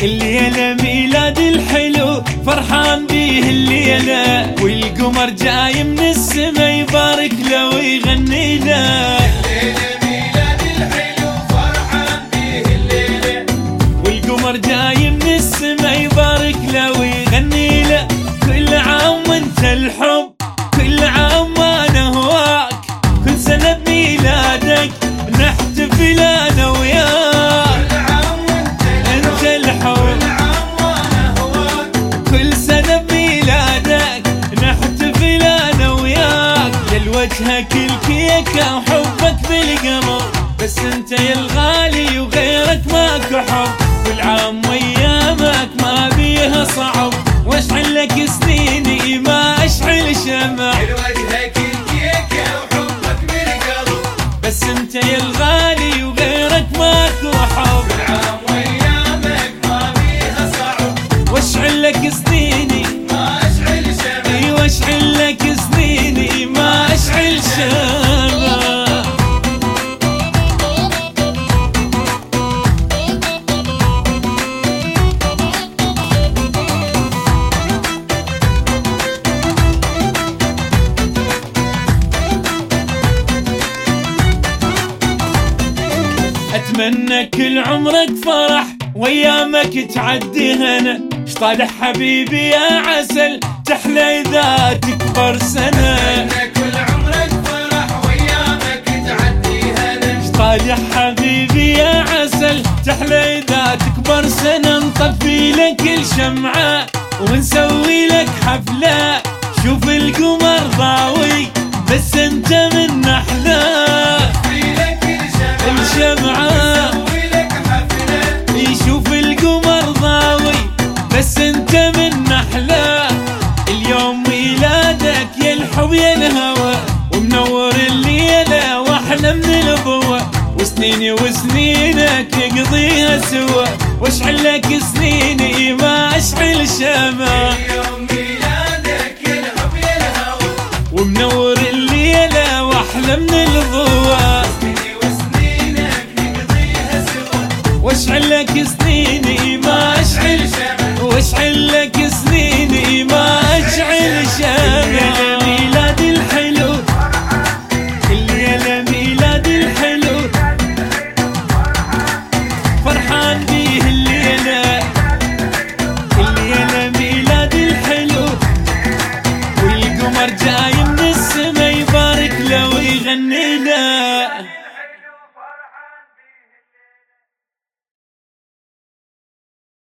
الليلة ميلاد الحلو فرحان بيه الليلة، والقمر جاي من السما يبارك له ويغني له. الليلة ميلاد الحلو فرحان بيه الليلة، والقمر جاي من السما يبارك له ويغني له. كل عام وانت الحب، كل عام وانا هواك، كل سنة بميلادك نحتفل انا وياك. كل عام انت الحب، كل عام وانا هواك، كل سنة بميلادك نحتفل انا وياك. لوجهك الكيكة وحبك بالقمر، بس انت يا الغالي وغيرك ماكو حب. كل عام وايامك ما بيها صعب، واشعل لك سنيني ما اشعل شمع. لوجهك الكيكة وحبك بالقلب، بس انت يا الغالي وغيرك ماكو حب. كل عام وايامك ما بيها صعب، واشعل لك سنيني، ما اشعل شمع. ايوه اشعل لك سنيني ما اشعل شمع. اتمنى كل عمرك فرح وايامك تعدي هنا. شطالح حبيبي يا عسل تحلى اذا تكبر سنه. أتمنى كل عمرك فرح وايامك تعدي هنا. شطالح حبيبي يا عسل تحلى اذا تكبر سنه. نطفي لك الشمعه ونسوي لك حفله، شوف القمر ضاوي بس انت من احلى. في لك الشمعه نسوي لك حفلة، يشوف القمر ضاوي بس انت من احلى. اليوم ميلادك يا الحب يا الهوى، ومنور الليله واحلى من الضوء. وسنيني وسنينك نقضيها سوا، واشعل لك سنيني ما اشعل شمع. اليوم ميلادك يا الحب يا الهوى، ومنور الليله واحلى من الضوء. سنيني وسنينك نقضيها سوا، واشعل لك سنيني ما اشعل، واشعل لك سنيني ما اشعل شمع. ميلاد الحلو، الليلة ميلاد الحلو فرحان بيه الليلة.